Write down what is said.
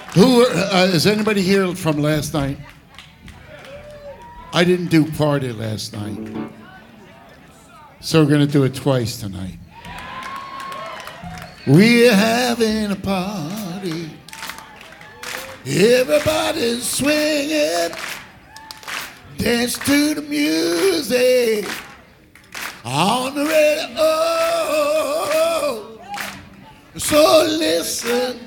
Who is anybody here from last night? I didn't do party last night, so we're gonna do it twice tonight. We're having a party. Everybody's swinging, dance to the music on the radio. So listen.